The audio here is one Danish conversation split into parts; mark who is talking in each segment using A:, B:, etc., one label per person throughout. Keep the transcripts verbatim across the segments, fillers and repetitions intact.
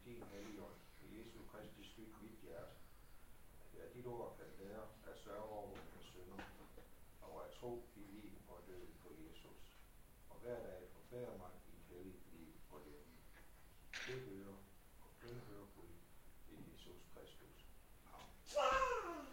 A: din helligånd, i Jesu Kristi skyld mit hjerte, at jeg dit ord kan lære at sørge over mine synder, og at tro i liv og død på Jesus, og hver dag forbedre mig i et helligt liv og liv. Det hører og kun hører Gud i Jesus Kristus. Amen.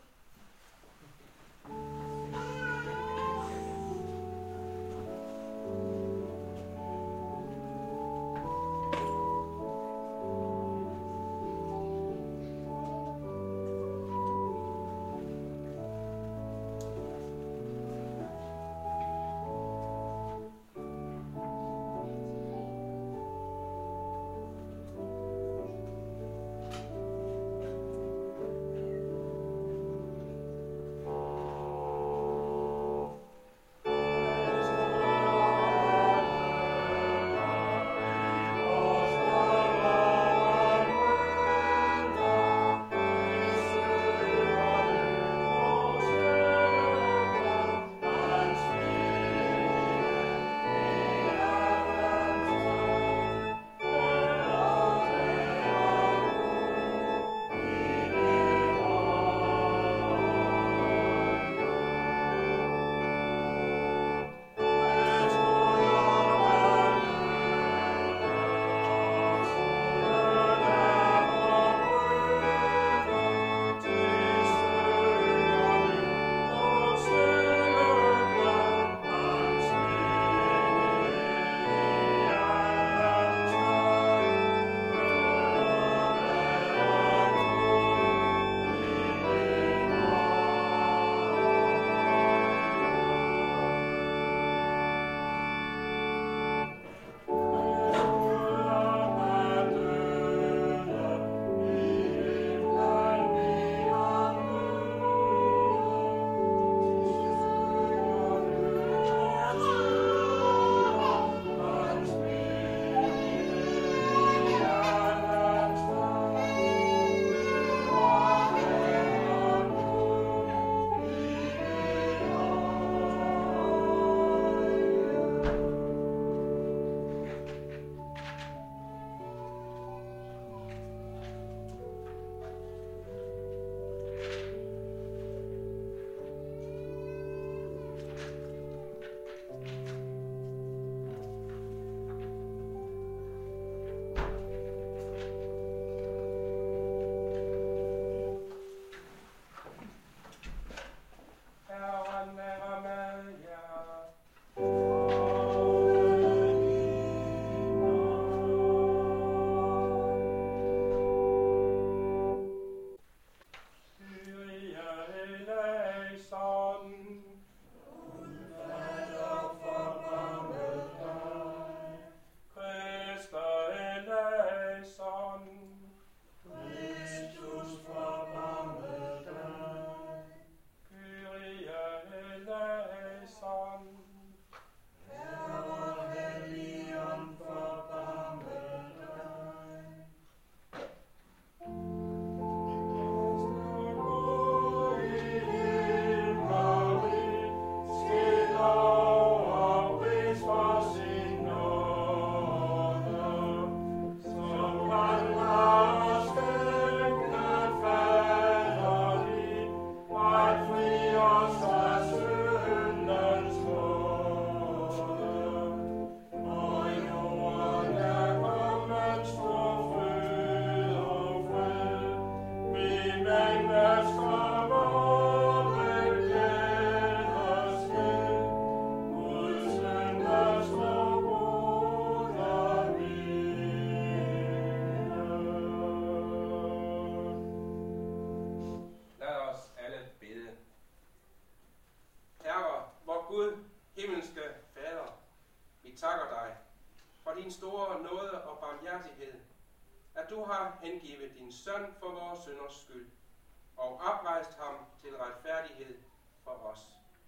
B: At du har hengivet din søn for vores synders skyld, og oprejst ham til retfærdighed for os.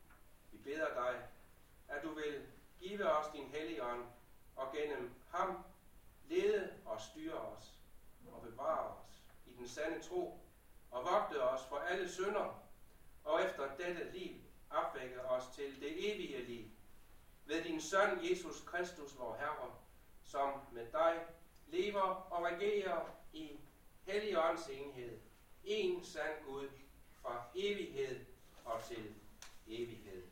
B: Vi beder dig, at du vil give os din hellige ånd, og gennem ham lede og styre os, og bevare os i den sande tro, og vogte os for alle synder, og efter dette liv opvække os til det evige liv. Ved din søn Jesus Kristus, vor Herre, som med dig lever og regerer i Helligåndens enhed, en sand Gud, fra evighed og til evighed.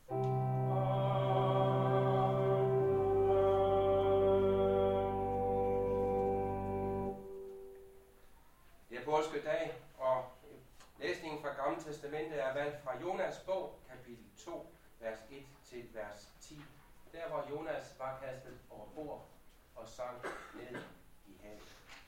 B: Det er påskedag, og læsningen fra Gamle Testamentet er valgt fra Jonas bog, kapitel to, vers et til vers ti. Der hvor Jonas var kastet over bord og sank ned i havet.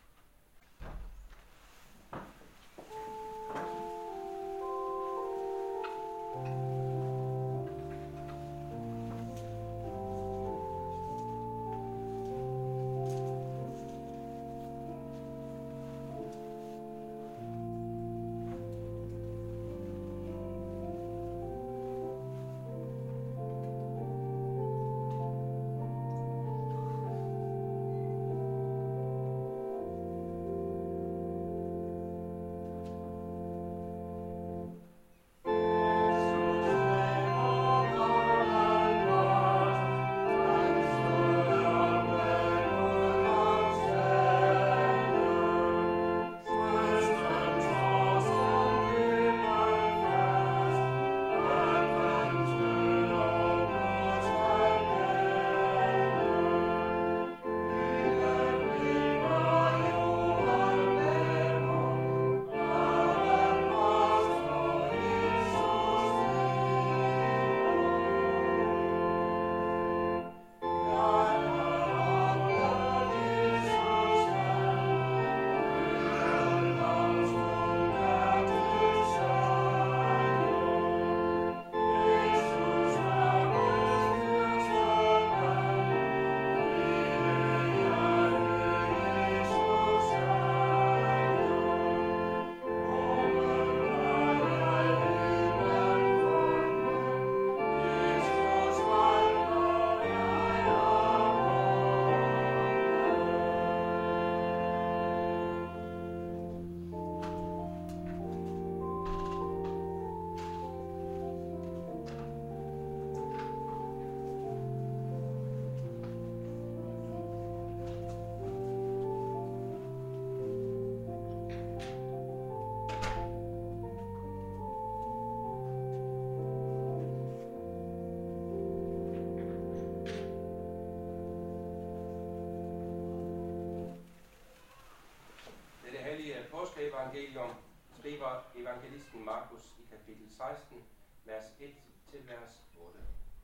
B: Evangelium skriver evangelisten Markus i kapitel seksten, vers et til vers otte.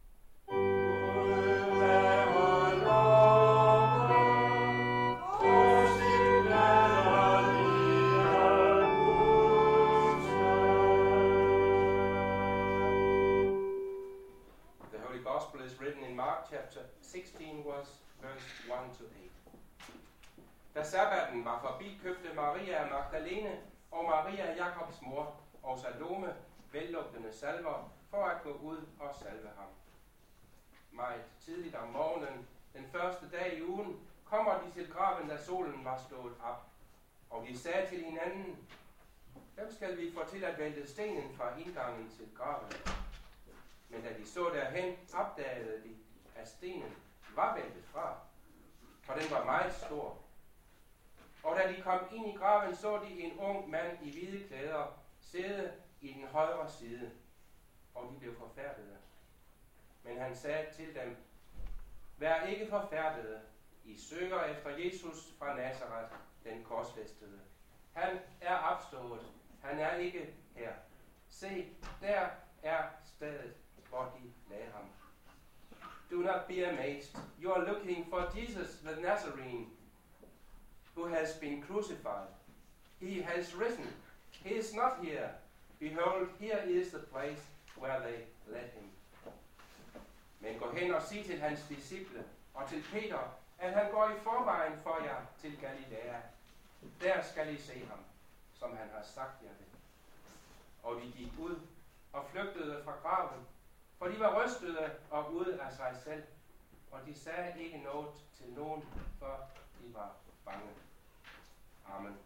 B: The Holy Gospel is written in Mark chapter sixteen, verse one to eight. Da sabbaten var forbi, købte Maria Magdalene og Maria Jakobs mor og Salome vellugtende salver for at gå ud og salve ham. Meget tidligt om morgenen, den første dag i ugen, kommer de til graven, da solen var stået op. Og de sagde til hinanden, hvem skal vi få til at vælte stenen fra indgangen til graven? Men da de så derhen, opdagede de, at stenen var væltet fra, for den var meget stor. Og da de kom ind i graven, så de en ung mand i hvide klæder sidde i den højre side, og de blev forfærdede. Men han sagde til dem, vær ikke forfærdede, I søger efter Jesus fra Nazareth, den korsfæstede. Han er opstået, han er ikke her. Se, der er stedet, hvor de lagde ham. Do not be amazed, you are looking for Jesus the Nazarene, who has been crucified. He has risen. He is not here. Behold, here is the place where they led him. Men gå hen og sig til hans disciple og til Peter, at han går i forvejen for jer til Galilea. Der skal I se ham, som han har sagt jer det. Og de gik ud og flygtede fra graven, for de var rystede og ude af sig selv, og de sagde ikke noget til nogen, før de var bange. Amen.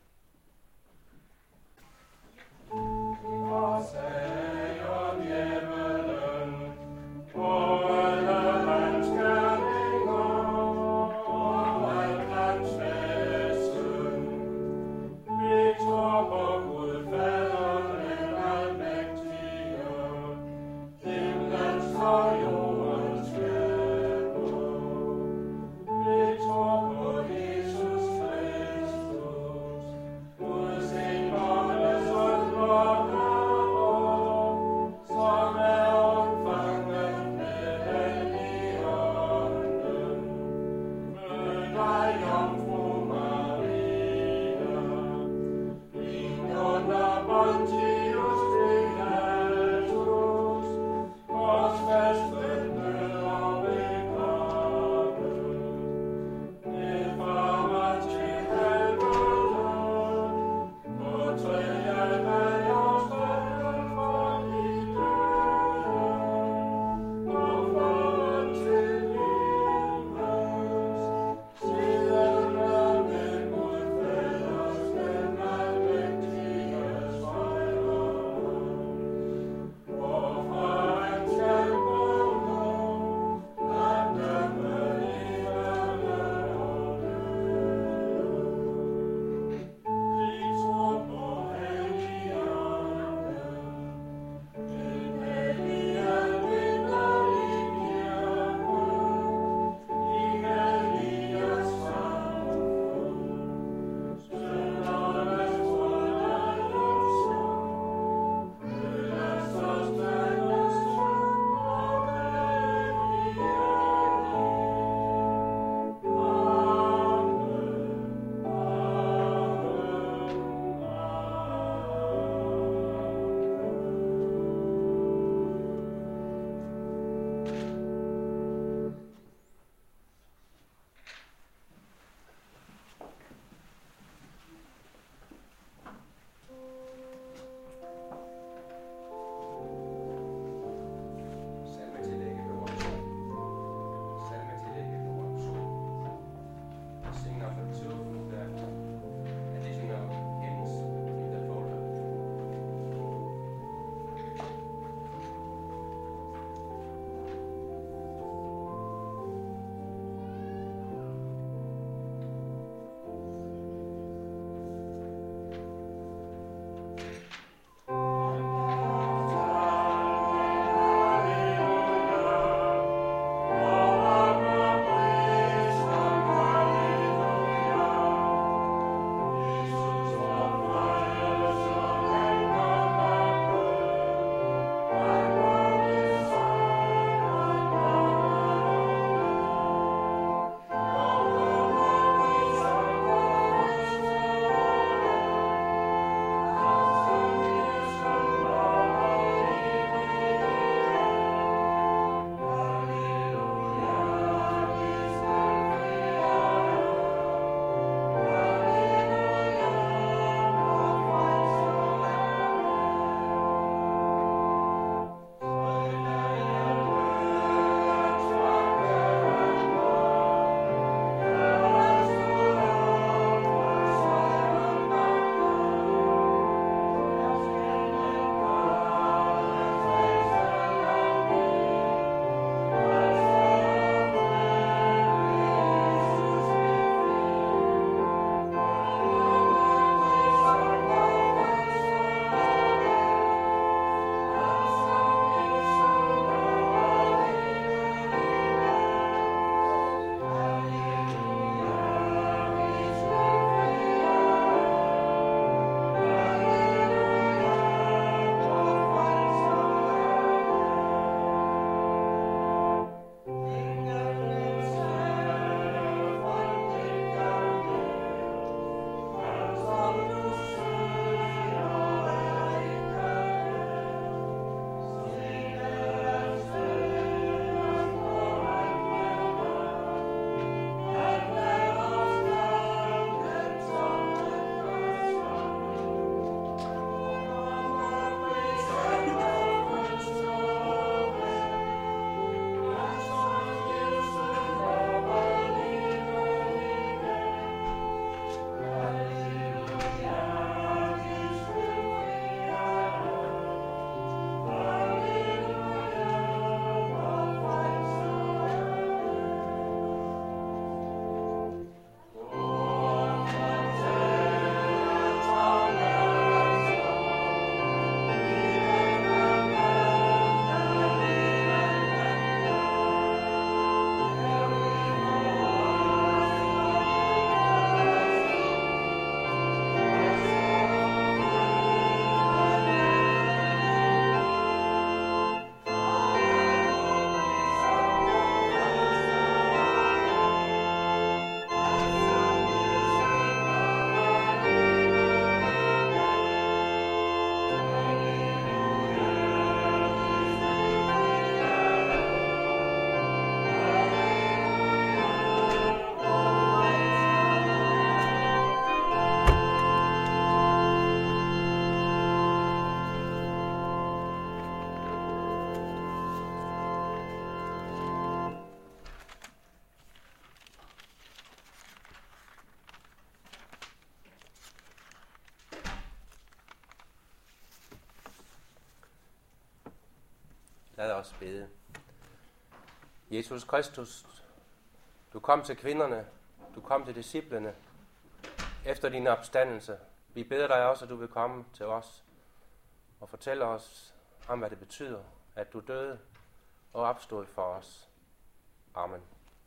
B: Lad os bede. Jesus Kristus, du kom til kvinderne, du kom til disciplene efter din opstandelse. Vi beder dig også, at du vil komme til os og fortælle os om, hvad det betyder, at du døde og opstod for os. Amen.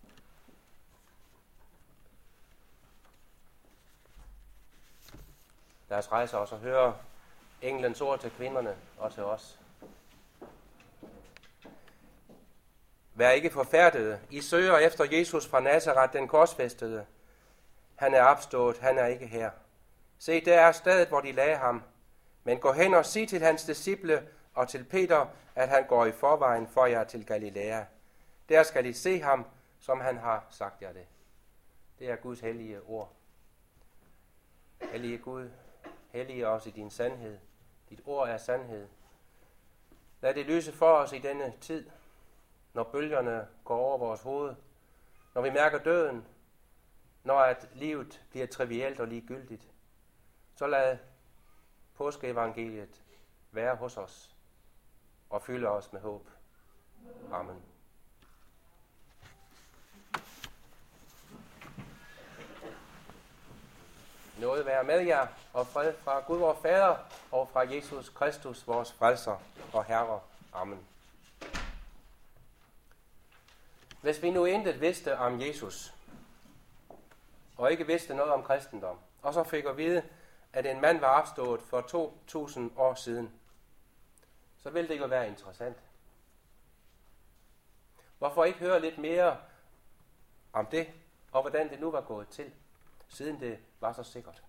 B: Lad os rejse os og høre englens ord til kvinderne og til os. Vær ikke forfærdede. I søger efter Jesus fra Nazareth, den korsfæstede. Han er opstået, han er ikke her. Se, der er stedet, hvor de lagde ham. Men gå hen og sig til hans disciple og til Peter, at han går i forvejen for jer til Galilea. Der skal I se ham, som han har sagt jer det. Det er Guds hellige ord. Hellige Gud, hellige os i din sandhed. Dit ord er sandhed. Lad det lyse for os i denne tid, når bølgerne går over vores hoved, når vi mærker døden, når at livet bliver trivielt og ligegyldigt. Så lad påskeevangeliet være hos os og fylde os med håb. Amen. Nåde være med jer, og fred fra Gud vor Fader og fra Jesus Kristus, vores frelser og Herre. Amen. Hvis vi nu intet vidste om Jesus, og ikke vidste noget om kristendom, og så fik at vide, at en mand var opstået for to tusind år siden, så ville det jo være interessant. Hvorfor ikke høre lidt mere om det, og hvordan det nu var gået til, siden det var så sikkert.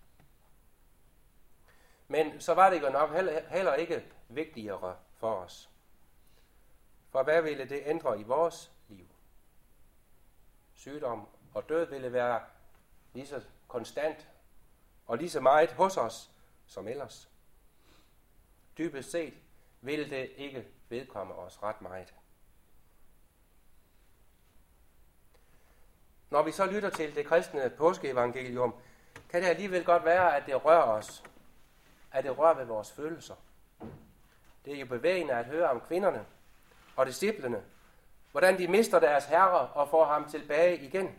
B: Men så var det jo nok heller ikke vigtigere for os. For hvad ville det ændre i vores liv? Sygdom og død ville være lige så konstant og lige så meget hos os som ellers. Dybest set ville det ikke vedkomme os ret meget. Når vi så lytter til det kristne påskeevangelium, kan det alligevel godt være, at det rører os. At det rører ved vores følelser. Det er jo bevægende at høre om kvinderne og disciplene, hvordan de mister deres herre og får ham tilbage igen.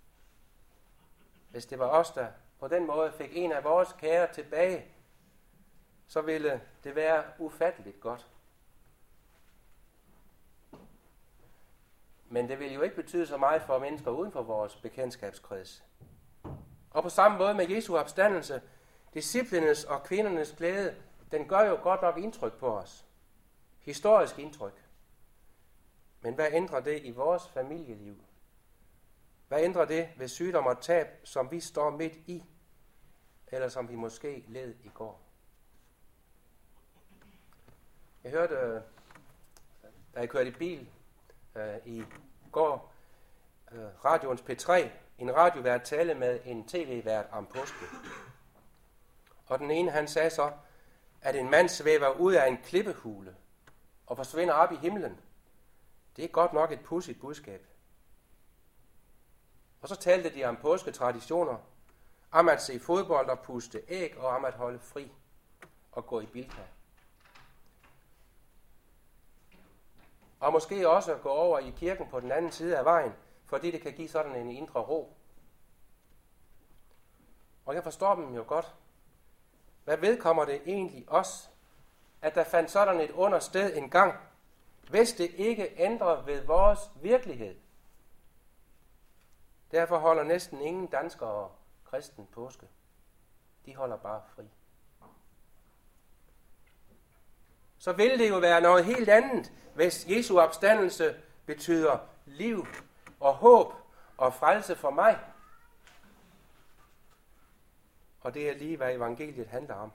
B: Hvis det var os, der på den måde fik en af vores kære tilbage, så ville det være ufatteligt godt. Men det vil jo ikke betyde så meget for mennesker uden for vores bekendtskabskreds. Og på samme måde med Jesu opstandelse, disciplenes og kvindernes glæde, den gør jo godt nok indtryk på os. Historisk indtryk. Men hvad ændrer det i vores familieliv? Hvad ændrer det ved sygdom og tab, som vi står midt i? Eller som vi måske led i går? Jeg hørte, da jeg kørte i bil øh, i går, øh, radioens P tre, en radiovært tale med en tv-vært om påske. Og den ene, han sagde så, at en mand svæver ud af en klippehule og forsvinder op i himlen. Det er godt nok et pudsigt budskab. Og så talte de om påsketraditioner, om at se fodbold og puste æg, og om at holde fri og gå i Bilka. Og måske også at gå over i kirken på den anden side af vejen, fordi det kan give sådan en indre ro. Og jeg forstår dem jo godt. Hvad vedkommer det egentlig os, at der fandt sådan et under sted en gang, hvis det ikke ændrer ved vores virkelighed? Derfor holder næsten ingen danskere kristen påske. De holder bare fri. Så vil det jo være noget helt andet, hvis Jesu opstandelse betyder liv og håb og frelse for mig. Og det er lige, hvad evangeliet handler om.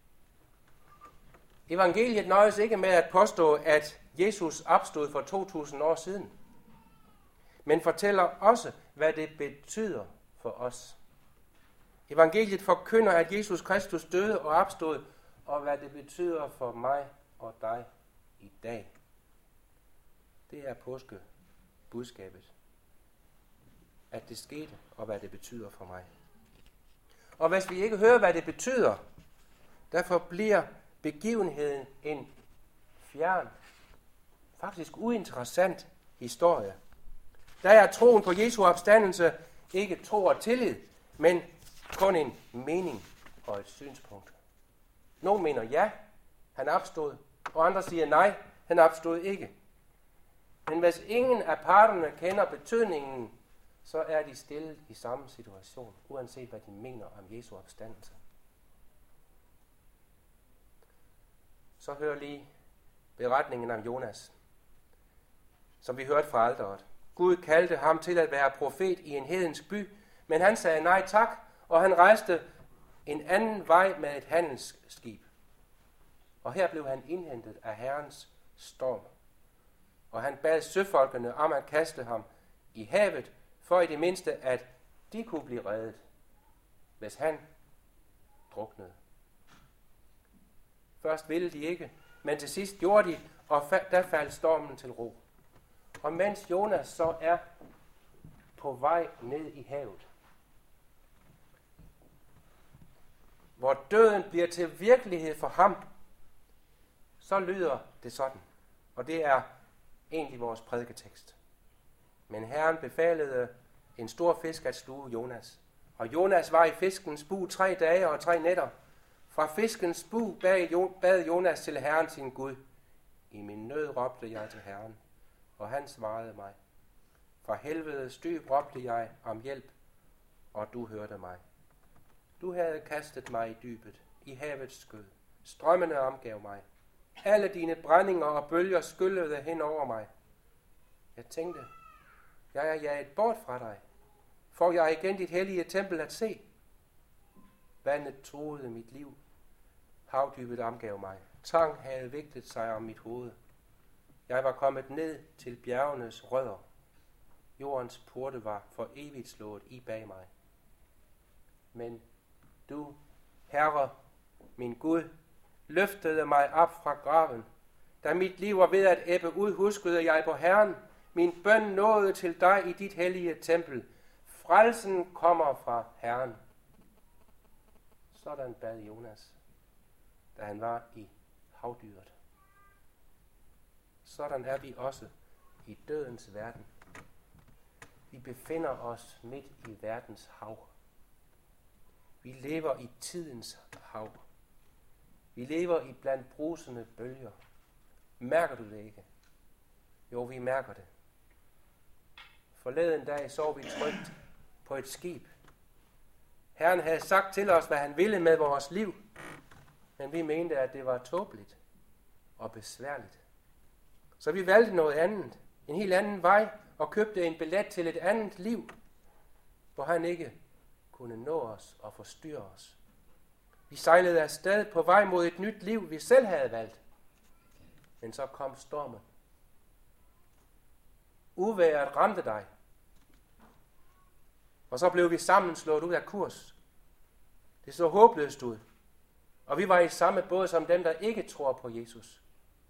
B: Evangeliet nøjes ikke med at påstå, at Jesus opstod for to tusind år siden, men fortæller også, hvad det betyder for os. Evangeliet forkynder, at Jesus Kristus døde og opstod, og hvad det betyder for mig og dig i dag. Det er påskebudskabet. At det skete, og hvad det betyder for mig. Og hvis vi ikke hører, hvad det betyder, derfor bliver begivenheden en fjern faktisk uinteressant historie. Der er troen på Jesu opstandelse ikke tro og tillid, men kun en mening og et synspunkt. Nogle mener ja, han opstod, og andre siger nej, han opstod ikke. Men hvis ingen af parterne kender betydningen, så er de stillet i samme situation, uanset hvad de mener om Jesu opstandelse. Så hør lige beretningen om Jonas, som vi hørte fra alteret. Gud kaldte ham til at være profet i en hedensk by, men han sagde nej tak, og han rejste en anden vej med et handelsskib. Og her blev han indhentet af Herrens storm. Og han bad søfolkene om at kaste ham i havet, for i det mindste, at de kunne blive reddet, hvis han druknede. Først ville de ikke, men til sidst gjorde de, og der faldt stormen til ro. Og mens Jonas så er på vej ned i havet, hvor døden bliver til virkelighed for ham, så lyder det sådan. Og det er egentlig vores prædiketekst. Men Herren befalede en stor fisk at sluge Jonas. Og Jonas var i fiskens bug tre dage og tre nætter. Fra fiskens bug bad Jonas til Herren sin Gud. I min nød råbte jeg til Herren, og han svarede mig. Fra helvedes dyb råbte jeg om hjælp, og du hørte mig. Du havde kastet mig i dybet, i havets skød. Strømmene omgav mig. Alle dine brændinger og bølger skyllede hen over mig. Jeg tænkte, jeg er jaget bort fra dig. Får jeg igen dit hellige tempel at se? Vandet truede mit liv. Havdybet omgav mig. Tang havde vigtet sig om mit hoved. Jeg var kommet ned til bjergenes rødder. Jordens porte var for evigt slået i bag mig. Men du, Herre, min Gud, løftede mig op fra graven. Da mit liv var ved at ebbe ud, huskede jeg på Herren. Min bøn nåede til dig i dit hellige tempel. Frelsen kommer fra Herren. Sådan bad Jonas, da han var i havdyret. Sådan er vi også i dødens verden. Vi befinder os midt i verdens hav. Vi lever i tidens hav. Vi lever i blandt brusende bølger. Mærker du det ikke? Jo, vi mærker det. Forleden dag så vi trygt på et skib. Herren havde sagt til os, hvad han ville med vores liv, men vi mente, at det var tåbeligt og besværligt. Så vi valgte noget andet, en helt anden vej, og købte en billet til et andet liv, hvor han ikke kunne nå os og forstyrre os. Vi sejlede afsted på vej mod et nyt liv, vi selv havde valgt. Men så kom stormen. Uvejret ramte dig. Og så blev vi sammen slået ud af kurs. Det så håbløst ud. Og vi var i samme båd som dem, der ikke tror på Jesus.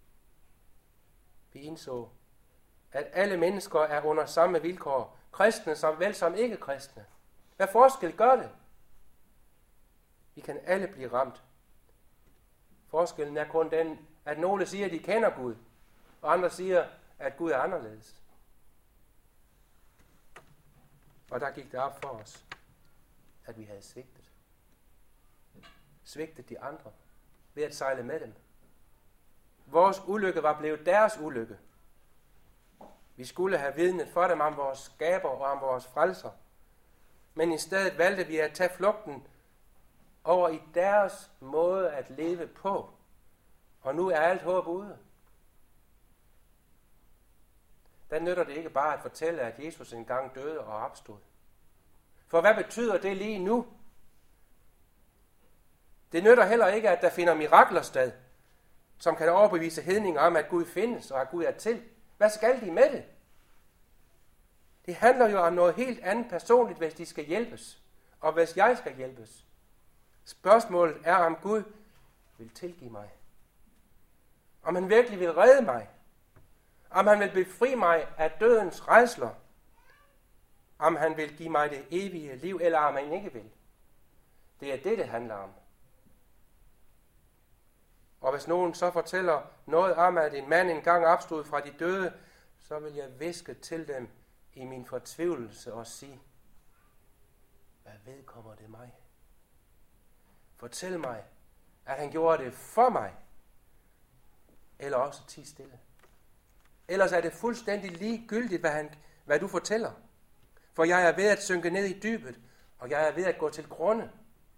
B: Vi indså, at alle mennesker er under samme vilkår. Kristne som vel som ikke kristne. Hvad forskel gør det? Vi kan alle blive ramt. Forskellen er kun den, at nogle siger, at de kender Gud, og andre siger, at Gud er anderledes. Og der gik det op for os, at vi havde svigtet. Svigtet de andre ved at sejle med dem. Vores ulykke var blevet deres ulykke. Vi skulle have vidnet for dem om vores skaber og om vores frelser. Men i stedet valgte vi at tage flugten over i deres måde at leve på. Og nu er alt håb ude. Der nytter det ikke bare at fortælle, at Jesus engang døde og opstod. For hvad betyder det lige nu? Det nytter heller ikke, at der finder mirakler sted, som kan overbevise hedninger om, at Gud findes og at Gud er til. Hvad skal de med det? Det handler jo om noget helt andet personligt, hvis de skal hjælpes, og hvis jeg skal hjælpes. Spørgsmålet er, om Gud vil tilgive mig. Om han virkelig vil redde mig. Om han vil befri mig af dødens rædsler. Om han vil give mig det evige liv, eller om han ikke vil. Det er det, det handler om. Og hvis nogen så fortæller noget om, at en mand engang opstod fra de døde, så vil jeg hviske til dem i min fortvivlelse og sige, hvad vedkommer det mig? Fortæl mig, at han gjorde det for mig, eller også ti stille. Ellers er det fuldstændig ligegyldigt, hvad, han, hvad du fortæller. For jeg er ved at synke ned i dybet, og jeg er ved at gå til grunde.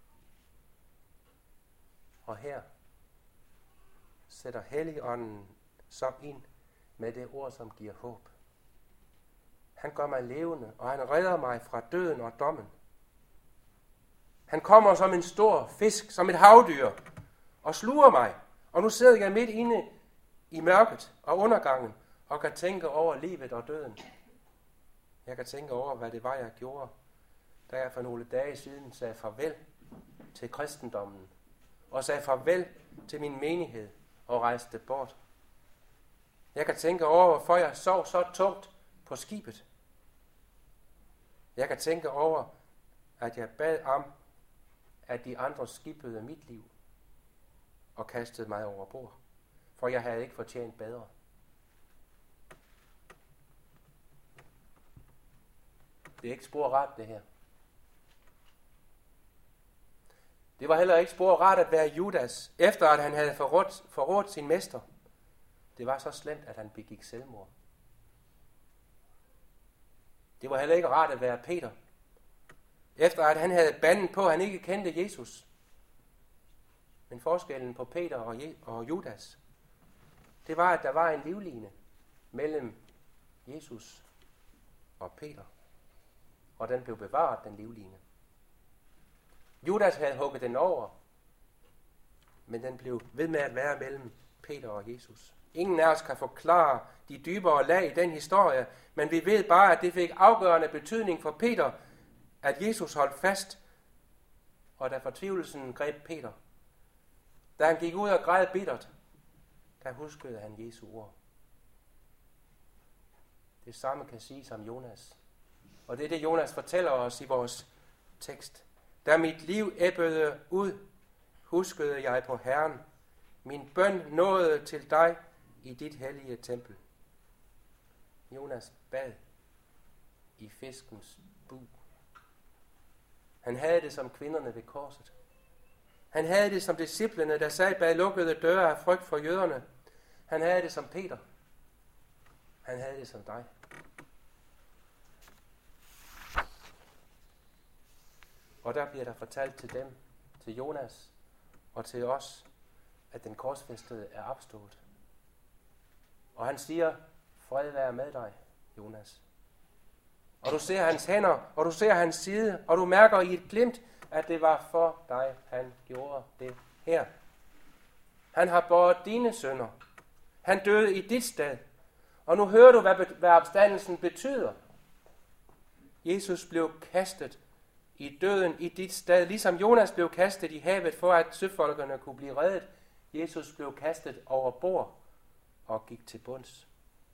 B: Og her sætter Helligånden så ind med det ord, som giver håb. Han gør mig levende, og han redder mig fra døden og dommen. Han kommer som en stor fisk, som et havdyr, og sluger mig. Og nu sidder jeg midt inde i mørket og undergangen, og kan tænke over livet og døden. Jeg kan tænke over, hvad det var, jeg gjorde, da jeg for nogle dage siden sagde farvel til kristendommen, og sagde farvel til min menighed og rejste bort. Jeg kan tænke over, hvorfor jeg sov så tungt på skibet. Jeg kan tænke over, at jeg bad om, at de andre skibede mit liv og kastede mig over bord, for jeg havde ikke fortjent bedre. Det er ikke spor ret, det her. Det var heller ikke spor ret at være Judas, efter at han havde forrådt, forrådt sin mester. Det var så slemt, at han begik selvmord. Det var heller ikke rart at være Peter, efter at han havde bandet på, at han ikke kendte Jesus. Men forskellen på Peter og, Je- og Judas, det var, at der var en livline mellem Jesus og Peter. Og den blev bevaret, den livline. Judas havde hugget den over, men den blev ved med at være mellem Peter og Jesus. Ingen af os kan forklare de dybere lag i den historie, men vi ved bare, at det fik afgørende betydning for Peter, at Jesus holdt fast, og da fortvivlelsen greb Peter, da han gik ud og græd bittert, der huskede han Jesu ord. Det samme kan siges om Jonas. Og det er det, Jonas fortæller os i vores tekst. Da mit liv ebbede ud, huskede jeg på Herren. Min bøn nåede til dig i dit hellige tempel. Jonas bad i fiskens bug. Han havde det som kvinderne ved korset. Han havde det som disciplene, der sad bag lukkede døre af frygt for jøderne. Han havde det som Peter. Han havde det som dig. Og der bliver der fortalt til dem, til Jonas og til os, at den korsfæstede er opstået. Og han siger, fred være med dig, Jonas. Og du ser hans hænder, og du ser hans side, og du mærker i et glimt, at det var for dig, han gjorde det her. Han har båret dine synder. Han døde i dit sted. Og nu hører du, hvad, hvad opstandelsen betyder. Jesus blev kastet i døden i dit sted, ligesom Jonas blev kastet i havet, for at søfolkerne kunne blive reddet. Jesus blev kastet over bord og gik til bunds.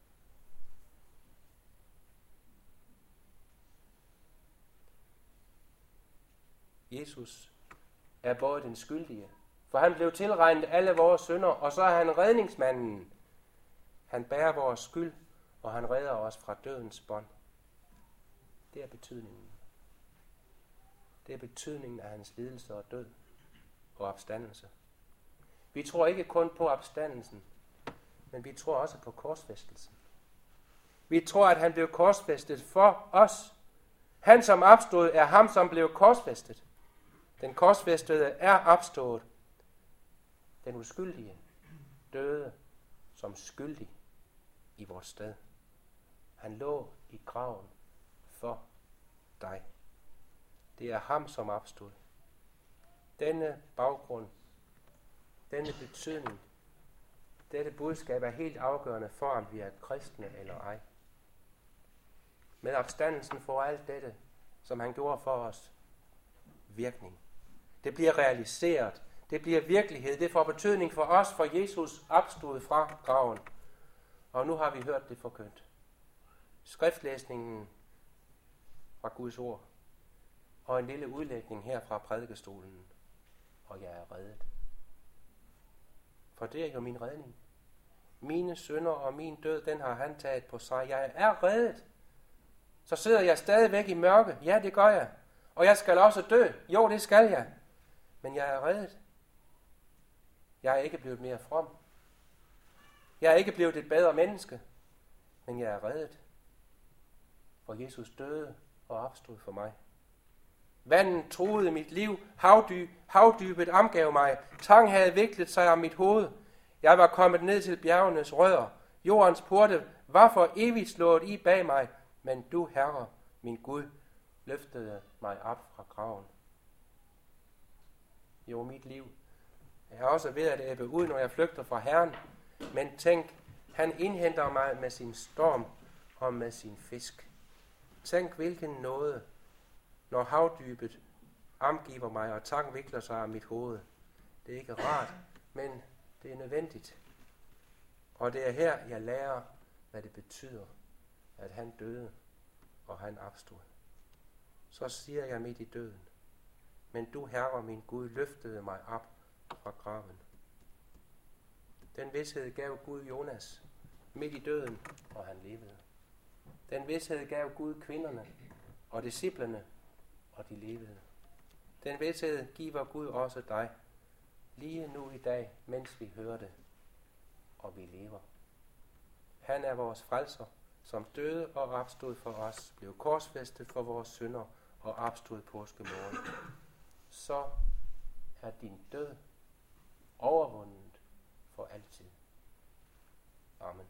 B: Jesus er både den skyldige, for han blev tilregnet alle vores synder, og så er han redningsmanden. Han bærer vores skyld, og han redder os fra dødens bånd. Det er betydningen. Det er betydningen af hans lidelse og død og opstandelse. Vi tror ikke kun på opstandelsen, men vi tror også på korsfæstelsen. Vi tror, at han blev korsfæstet for os. Han, som opstod, er ham, som blev korsfæstet. Den korsfæstede er opstået. Den uskyldige døde som skyldig i vores sted. Han lå i graven for dig. Det er ham, som opstod. Denne baggrund, denne betydning, dette budskab er helt afgørende for, om vi er kristne eller ej. Med opstandelsen får alt dette, som han gjorde for os, virkning. Det bliver realiseret. Det bliver virkelighed. Det får betydning for os, for Jesus opstod fra graven. Og nu har vi hørt det forkyndt. Skriftlæsningen fra Guds ord. Og en lille udlægning her fra prædikestolen. Og jeg er reddet. For det er jo min redning. Mine synder og min død, den har han taget på sig. Jeg er reddet. Så sidder jeg stadigvæk i mørke. Ja, det gør jeg. Og jeg skal også dø. Jo, det skal jeg. Men jeg er reddet. Jeg er ikke blevet mere from. Jeg er ikke blevet et bedre menneske. Men jeg er reddet. For Jesus døde og opstod for mig. Vandet truede mit liv. Havdy, havdybet omgav mig. Tang havde viklet sig om mit hoved. Jeg var kommet ned til bjergenes rødder. Jordens porte var for evigt slået i bag mig. Men du, Herre, min Gud, løftede mig op fra graven. Jo, mit liv er også ved at æbbe ud, når jeg flygter fra Herren. Men tænk, han indhenter mig med sin storm og med sin fisk. Tænk, hvilken nåde, når havdybet omgiver mig, og tang vikler sig om mit hoved. Det er ikke rart, men det er nødvendigt. Og det er her, jeg lærer, hvad det betyder, at han døde, og han opstod. Så siger jeg midt i døden, men du, Herre, min Gud, løftede mig op fra graven. Den vished gav Gud Jonas midt i døden, og han levede. Den vished gav Gud kvinderne og disciplene, og de levede. Den vished giver Gud også dig, lige nu i dag, mens vi hører det, og vi lever. Han er vores frelser, som døde og opstod for os, blev korsfæstet for vores synder og opstod påskemorgen. Så er din død overvundet for altid. Amen.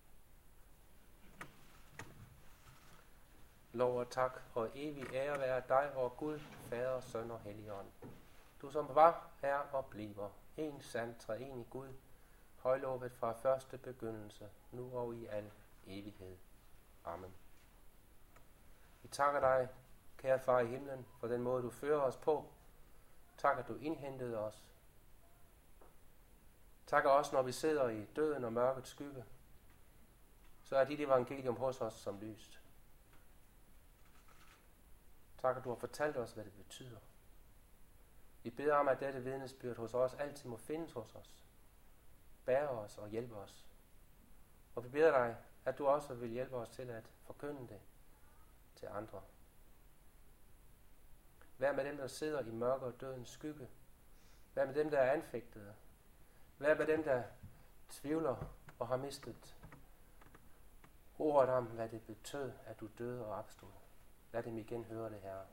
B: Lov og tak og evig ære være dig, og Gud, Fader, Søn og Helligånd. Du som var, er og bliver en sand treenig Gud, højlovet fra første begyndelse, nu og i al evighed. Amen. Vi takker dig, kære far i himlen, for den måde du fører os på. Tak, at du indhentede os. Tak også, når vi sidder i døden og mørkets skygge, så er dit evangelium hos os som lyst. Tak, at du har fortalt os, hvad det betyder. Vi beder om, at dette vidnesbyrd hos os altid må findes hos os. Bære os og hjælpe os. Og vi beder dig, at du også vil hjælpe os til at forkynde det til andre. Vær med dem, der sidder i mørke og dødens skygge. Vær med dem, der er anfægtede. Vær med dem, der tvivler og har mistet ordet om, hvad det betød, at du døde og opstod. Lad dem igen høre det, Herre.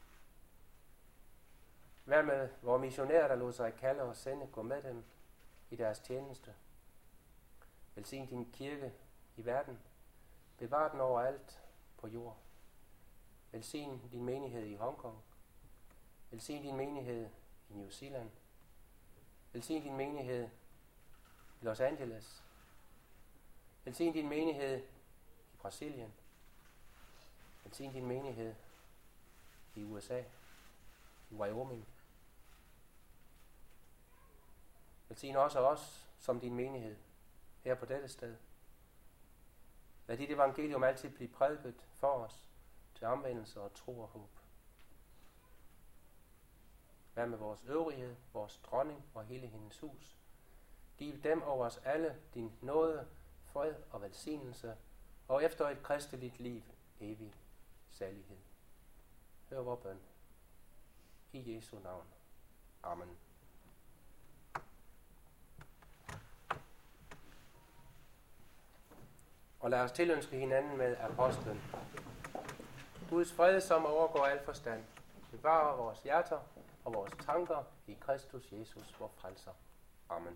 B: Vær med vores missionærer, der lod sig kalde og sende, gå med dem i deres tjeneste. Velsign din kirke i verden. Bevar den overalt på jord. Velsign din menighed i Hongkong. Velsign din menighed i New Zealand. Velsign din menighed i Los Angeles. Velsign din menighed i Brasilien. Velsign din menighed i U S A, i Wyoming. Velsign også os som din menighed her på dette sted. Lad dit evangelium altid blive prædiket for os til omvendelse og tro og håb. Vær med vores øvrighed, vores dronning og hele hendes hus. Giv dem over os alle din nåde, fred og velsignelse, og efter et kristeligt liv evig salighed. Hør vor bøn. I Jesu navn. Amen. Og lad os tilønske hinanden med apostlen. Guds fred, som overgår al forstand, bevarer vores hjerter og vores tanker i Kristus Jesus, vor frelser. Amen.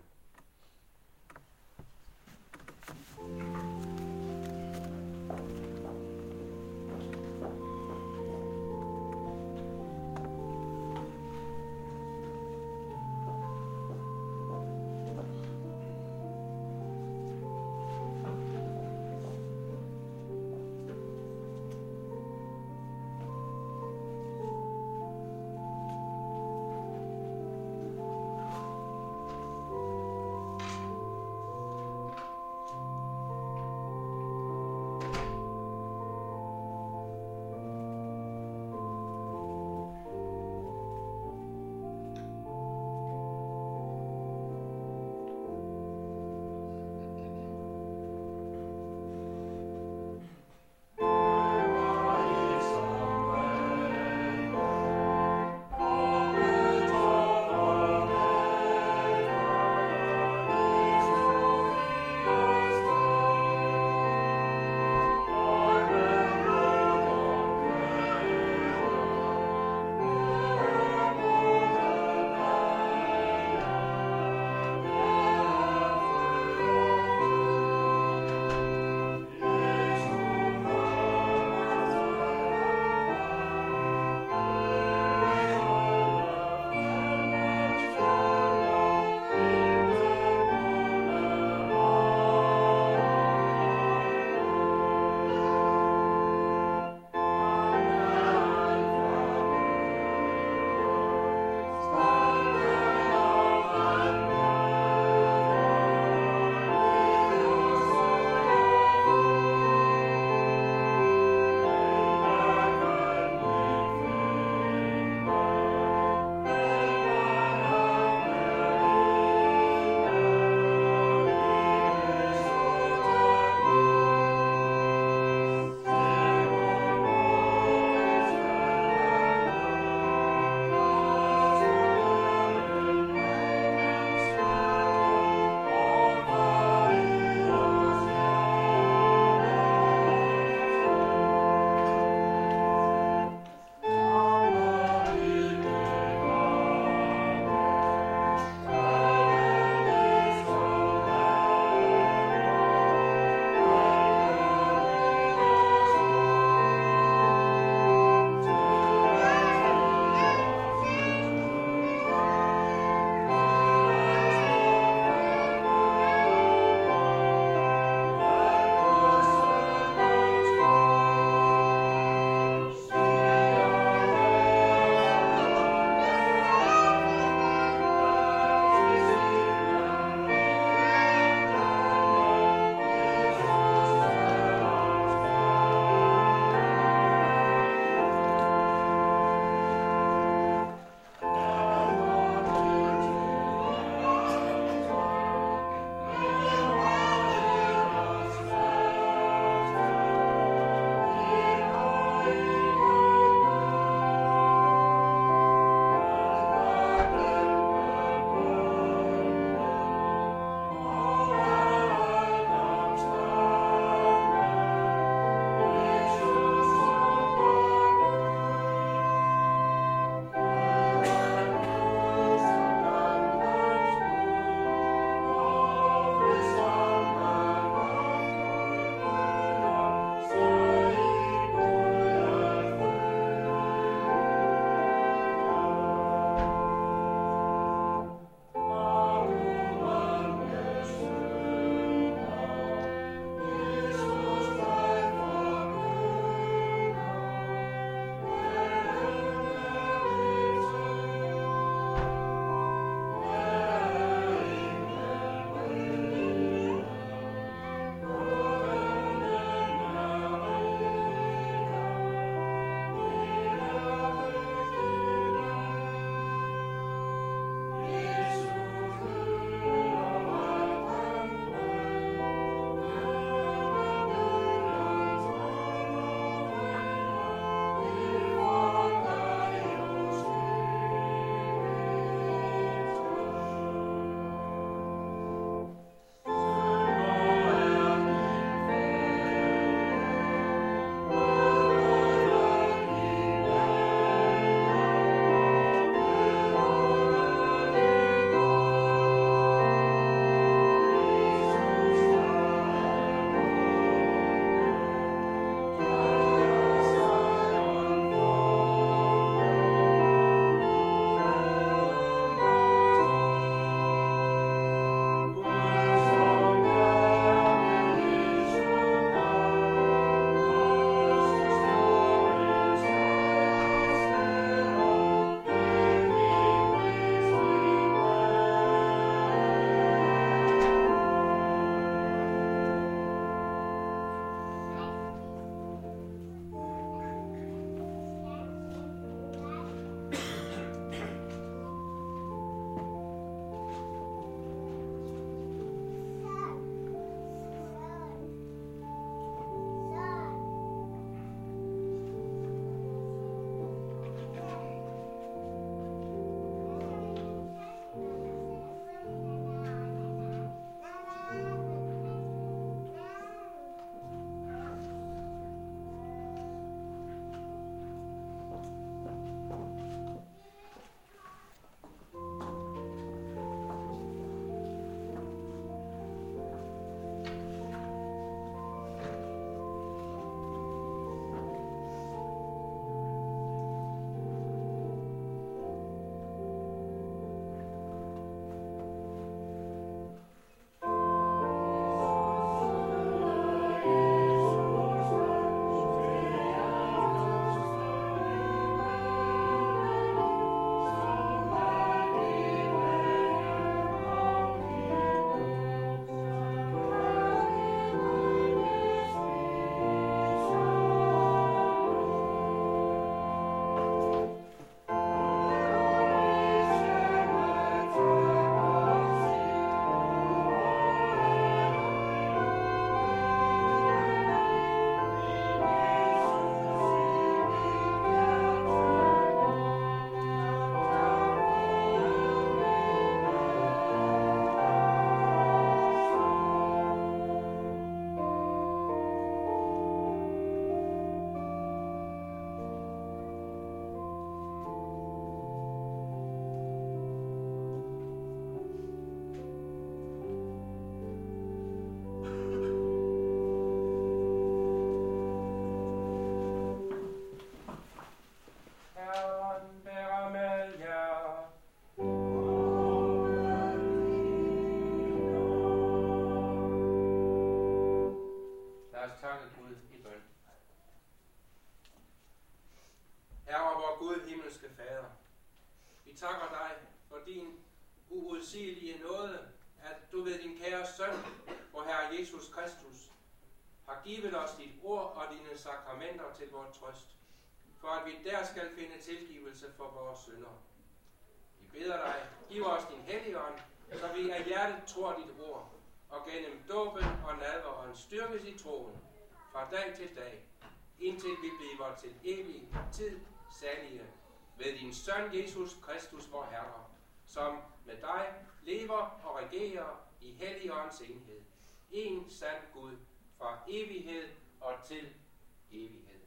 B: takker dig for din uudsigelige nåde, at du ved din kære søn, vor Herre Jesus Kristus, har givet os dit ord og dine sakramenter til vores trøst, for at vi der skal finde tilgivelse for vores synder. Vi beder dig, giv os din hellige ånd, så vi af hjertet tror dit ord, og gennem dåben og nadveren styrkes i troen fra dag til dag, indtil vi bliver til evig tid salige ved din søn Jesus Kristus, vor Herre, som med dig lever og regerer i helligåndens enhed, en sand Gud, fra evighed og til evighed.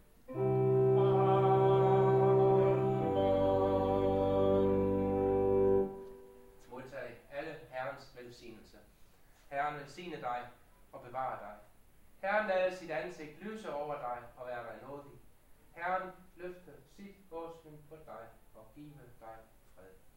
B: Modtag alle Herrens velsignelse. Herren velsigne dig og bevare dig. Herren lade sit ansigt lyse over dig og være dig nådig. Herren løfte sit åsyn på dig og give dig fred.